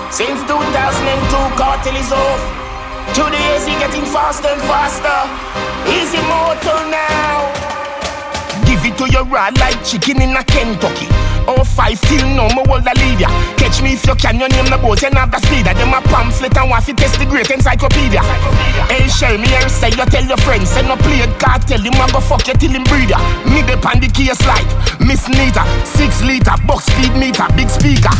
Since 2002, cartel is off. 2 days he getting faster and faster. Easy motor now. Give it to your rod like chicken in a Kentucky. 05 till no more hold a leader. Catch me if you can, your name the boat and have the speeder. Them a pamphlet and want to test the great encyclopedia. Hey, share me here, say you tell your friends. Send no play it, cartel, him a go fuck you till him breeder. Me the pan the case like Miss Nita. 6 liter, box speed meter, big speaker.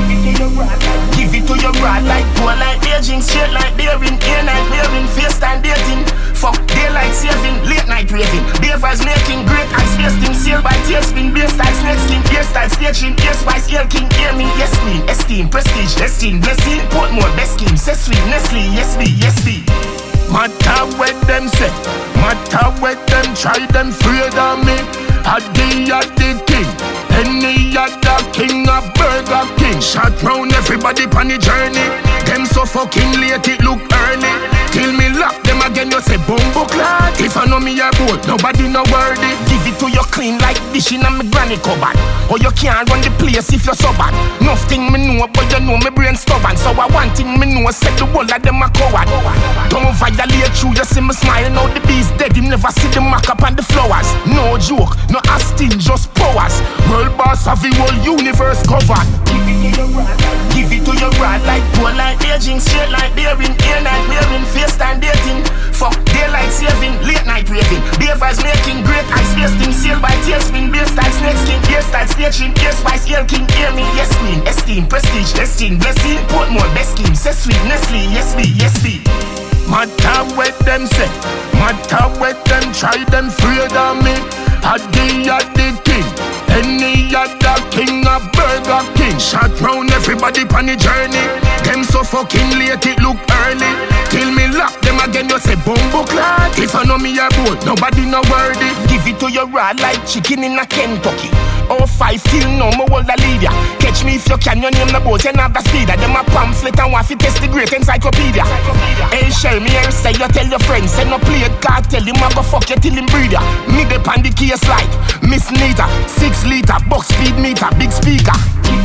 Give it to your rod like poor like Beijing. Straight like bearing, air night wearing, face time dating. Fuck daylight saving, late night raving. Beavers making great ice wasting. Sail by tailspin, beer style snake skin, ear style staging, ear spice, ear king, ear me, yes queen, esteem, prestige, destined, blessing, Portmore, best scheme, say sweet, Nestle, yes be, yes be. Matter what them say, matter what them try, them afraid of me. A day at the king, any other king, a Burger King. Shot round everybody on the journey. Them so fucking late, it look early. Till me lock them again, you say bumbo clad. If I know me a boat, nobody no worthy. Give it to you clean like dish in a me granny cupboard. Or you can't run the place if you're so bad. Nothing me know, but you know me brain stubborn. So I want thing me know, said the whole of them a coward. Don't violate you, you see me smiling out the bees dead. Him never see the mark up on the flowers. No joke, no asking, just powers. World boss of the whole universe covered. Give it to your rod like poor like Beijing. Straight like bearing, air night wearing, face time dating. Fuck daylight saving, late night raving. Beavers making great ice wasting. Sail by tailspin, beer style snake skin, ear style staging, ear spice, ear king, ear me, yes queen, esteem, prestige, destined, blessing, Portmore, best scheme, say sweet, Nestle, yes be, yes be. Matter what them say, matter what them try, them afraid of me. A day at the king, any other king, a Burger King. Shot round everybody on the journey. Them so fucking late, it look early. Till me lock them again, you say bumbo clad. If I know me a boat, nobody no worthy. Give it to your rod like chicken in a Kentucky. 05 till no more hold a leader. Catch me if you can, your name the boat and have the speeder. Them a pamphlet and want to test the great encyclopedia. Hey, share me here, say you tell your friends. Send no play it, cartel, him a go fuck you till him breeder. Me the pan the case like Miss Nita. 6 liter, box speed meter, big speaker.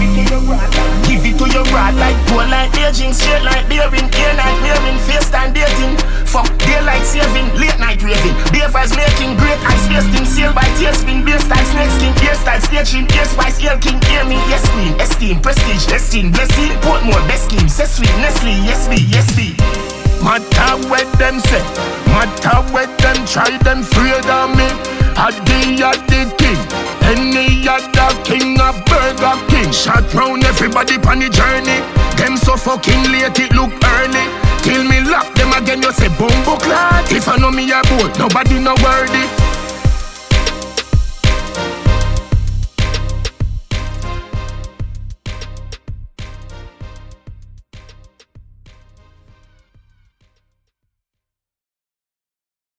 Give it to your rod like poor like Beijing. Straight like bearing, air night wearing, face time dating. Fuck daylight saving, late night raving. Beavers making great ice wasting. Sail by tailspin, beer style snake skin, ear style staging, ear spice, ear king, ear me, yes queen, esteem, prestige, destined, blessing, Portmore, best scheme, say sweet, Nestle, yes be, yes be. Matter what them say, matter what them try, them afraid of me. A day at the king, any other king, a Burger King. Shot round everybody on the journey. Them so fucking late, it look early. Till me lock them again, you say bumbo clad. If I know me a boat, nobody no worthy.